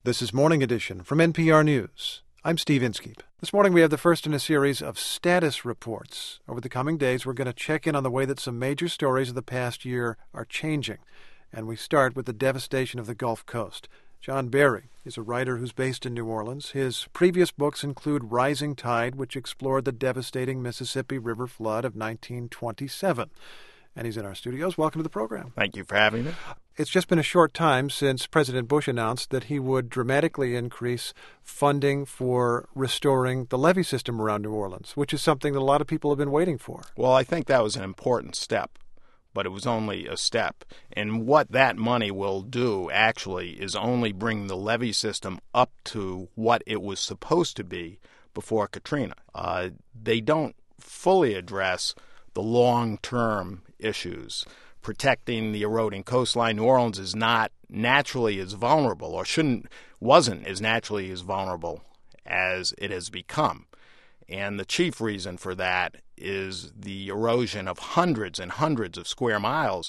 This is Morning Edition from NPR News. I'm Steve Inskeep. This morning we have the first in a series of status reports. Over the coming days, we're going to check in on the way that some major stories of the past year are changing. And we start with the devastation of the Gulf Coast. John Barry is a writer who's based in New Orleans. His previous books include Rising Tide, which explored the devastating Mississippi River flood of 1927. And he's in our studios. Welcome to the program. Thank you for having me. It's just been a short time since President Bush announced that he would dramatically increase funding for restoring the levee system around New Orleans, which is something that a lot of people have been waiting for. Well, I think that was an important step, but it was only a step. And what that money will do, actually, is only bring the levee system up to what it was supposed to be before Katrina. They don't fully address the long-term issues. Protecting the eroding coastline, New Orleans is not naturally as vulnerable, or wasn't as naturally as vulnerable as it has become. And the chief reason for that is the erosion of hundreds and hundreds of square miles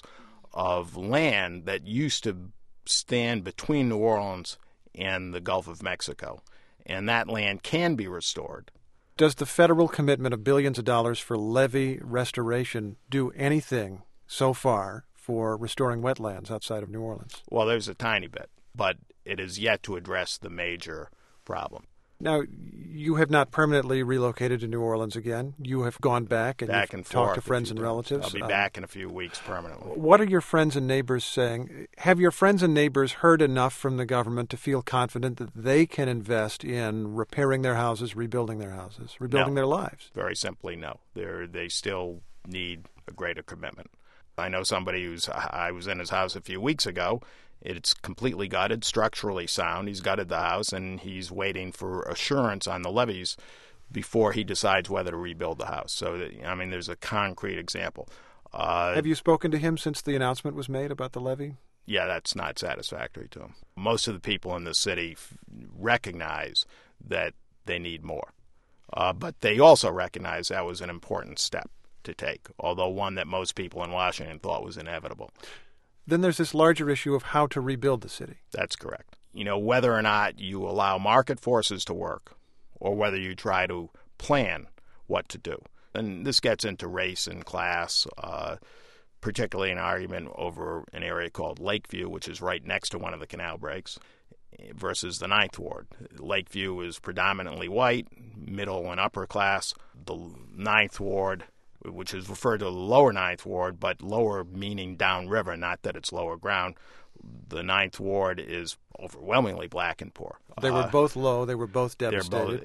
of land that used to stand between New Orleans and the Gulf of Mexico. And that land can be restored. Does the federal commitment of billions of dollars for levee restoration do anything so far for restoring wetlands outside of New Orleans? Well, there's a tiny bit, but it is yet to address the major problem. Now, you have not permanently relocated to New Orleans again. You have gone back and talked to friends and relatives. I'll be back in a few weeks permanently. What are your friends and neighbors saying? Have your friends and neighbors heard enough from the government to feel confident that they can invest in repairing their houses, rebuilding their houses, rebuilding their lives? Very simply, no. They still need a greater commitment. I know somebody I was in his house a few weeks ago. It's completely gutted, structurally sound. He's gutted the house, and he's waiting for assurance on the levees before he decides whether to rebuild the house. So, there's a concrete example. Have you spoken to him since the announcement was made about the levee? Yeah, that's not satisfactory to him. Most of the people in the city recognize that they need more. But they also recognize that was an important step to take, although one that most people in Washington thought was inevitable. Then there's this larger issue of how to rebuild the city. That's correct. Whether or not you allow market forces to work or whether you try to plan what to do. And this gets into race and class, particularly an argument over an area called Lakeview, which is right next to one of the canal breaks, versus the Ninth Ward. Lakeview is predominantly white, middle and upper class. The Ninth Ward, which is referred to the lower Ninth Ward, but lower meaning downriver, not that it's lower ground. The Ninth Ward is overwhelmingly black and poor. They were both low. They were both devastated.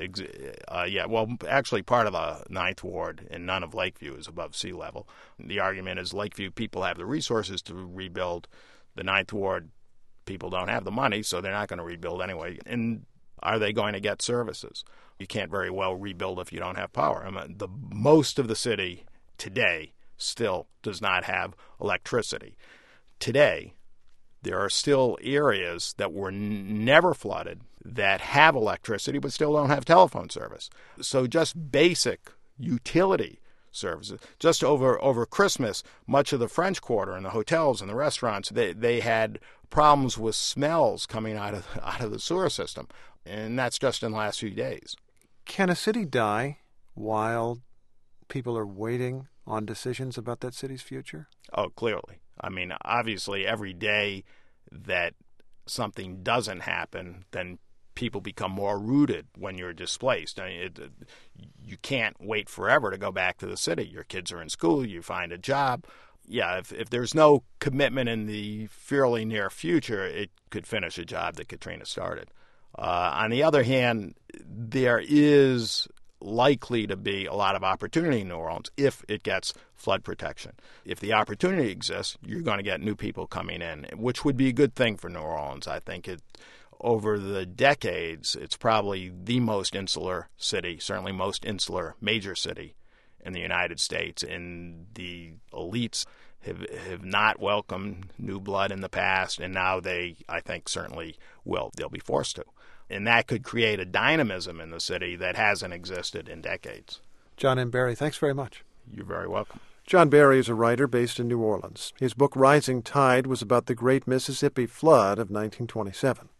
Actually, part of the Ninth Ward and none of Lakeview is above sea level. The argument is Lakeview people have the resources to rebuild. The Ninth Ward people don't have the money, so they're not going to rebuild anyway. And are they going to get services? You can't very well rebuild if you don't have power. Most of the city today still does not have electricity. Today, there are still areas that were never flooded that have electricity but still don't have telephone service. So just basic utility services. Just over Christmas, much of the French Quarter and the hotels and the restaurants, they had problems with smells coming out of the sewer system. And that's just in the last few days. Can a city die while people are waiting on decisions about that city's future? Oh, clearly. Obviously, every day that something doesn't happen, then people become more rooted when you're displaced. You can't wait forever to go back to the city. Your kids are in school, you find a job. Yeah, if there's no commitment in the fairly near future, it could finish a job that Katrina started. On the other hand, there is likely to be a lot of opportunity in New Orleans if it gets flood protection. If the opportunity exists, you're going to get new people coming in, which would be a good thing for New Orleans. I think over the decades, it's probably the most insular city, certainly most insular major city in the United States. And the elites have not welcomed new blood in the past, and now they, I think, certainly will. They'll be forced to. And that could create a dynamism in the city that hasn't existed in decades. John M. Barry, thanks very much. You're very welcome. John Barry is a writer based in New Orleans. His book Rising Tide was about the Great Mississippi Flood of 1927.